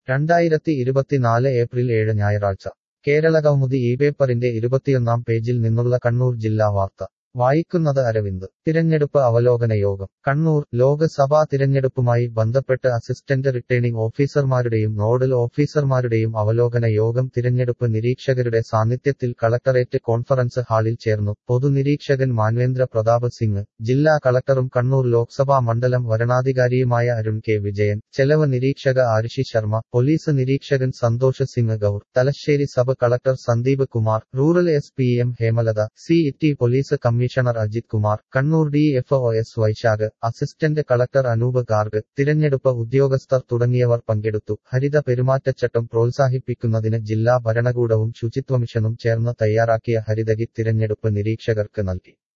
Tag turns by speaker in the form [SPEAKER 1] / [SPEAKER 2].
[SPEAKER 1] 2024 April 7 ഞായറാഴ്ച കേരളകൗമുദി ഈ പേപ്പറിന്റെ 21-ാം പേജിൽ നിന്നുള്ള കണ്ണൂർ ജില്ലാ വാർത്ത വായിക്കുന്നത് അരവിന്ദ് തിരഞ്ഞെടുപ്പ് അവലോകന യോഗം കണ്ണൂർ ലോക്സഭാ തിരഞ്ഞെടുപ്പുമായി ബന്ധപ്പെട്ട് അസിസ്റ്റന്റ് റിട്ടേണിംഗ് ഓഫീസർമാരുടെയും നോഡൽ ഓഫീസർമാരുടെയും അവലോകന യോഗം തിരഞ്ഞെടുപ്പ് നിരീക്ഷകരുടെ സാന്നിധ്യത്തിൽ കളക്ടറേറ്റ് കോൺഫറൻസ് ഹാളിൽ ചേർന്നു പൊതുനിരീക്ഷകൻ മാൻവേന്ദ്ര പ്രതാപ് സിംഗ് ജില്ലാ കളക്ടറും കണ്ണൂർ ലോക്സഭാ മണ്ഡലം വരണാധികാരിയുമായ അരുൺ കെ വിജയൻ ചെലവ് നിരീക്ഷക ആരിഷി ശർമ്മ പോലീസ് നിരീക്ഷകൻ Santosh Singh Gaur Thalassery sub collector Sandeep Kumar rural SP-M Hemalatha CET police commissioner Ajith Kumar Kannur DFOS Vaishakh assistant collector Anoop Garg തിരഞ്ഞെടുപ്പ് ഉദ്യോഗസ്ഥർ തുടങ്ങിയവർ പങ്കെടുത്തു ഹരിത പെരുമാറ്റച്ചട്ടം പ്രോത്സാഹിപ്പിക്കുന്നതിന് ജില്ലാ ഭരണകൂടവും ശുചിത്വമിഷനും ചേർന്ന് തയ്യാറാക്കിയ ഹരിതകിറ്റ് തിരഞ്ഞെടുപ്പ് നിരീക്ഷകർക്ക് നൽകി